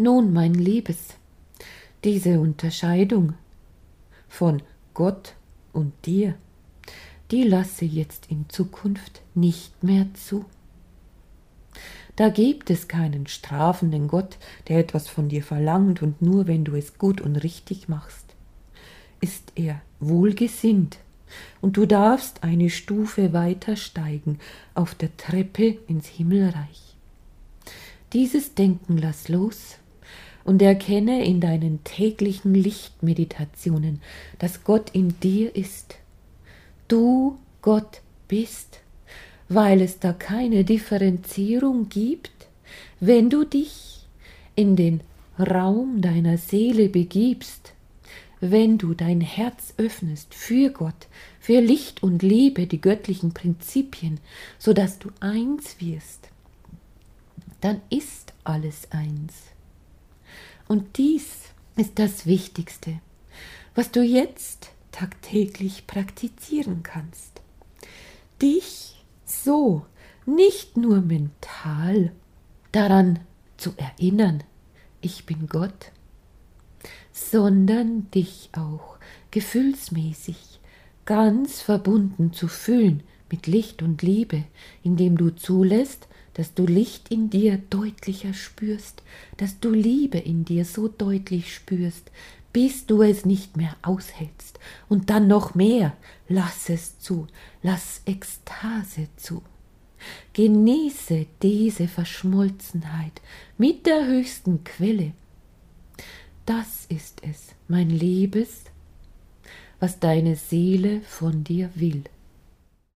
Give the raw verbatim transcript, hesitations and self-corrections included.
Nun, mein Liebes, diese Unterscheidung von Gott und dir, die lasse jetzt in Zukunft nicht mehr zu. Da gibt es keinen strafenden Gott, der etwas von dir verlangt, und nur wenn du es gut und richtig machst, ist er wohlgesinnt und du darfst eine Stufe weiter steigen auf der Treppe ins Himmelreich. Dieses Denken lass los und erkenne in deinen täglichen Lichtmeditationen, dass Gott in dir ist. Du Gott bist, weil es da keine Differenzierung gibt, wenn du dich in den Raum deiner Seele begibst, wenn du dein Herz öffnest für Gott, für Licht und Liebe, die göttlichen Prinzipien, so dass du eins wirst, dann ist alles eins. Und dies ist das Wichtigste, was du jetzt tagtäglich praktizieren kannst. Dich so nicht nur mental daran zu erinnern, ich bin Gott, sondern dich auch gefühlsmäßig ganz verbunden zu fühlen mit Licht und Liebe, indem du zulässt, dass du Licht in dir deutlicher spürst, dass du Liebe in dir so deutlich spürst, bis du es nicht mehr aushältst. Und dann noch mehr, lass es zu, lass Ekstase zu. Genieße diese Verschmolzenheit mit der höchsten Quelle. Das ist es, mein Liebes, was deine Seele von dir will.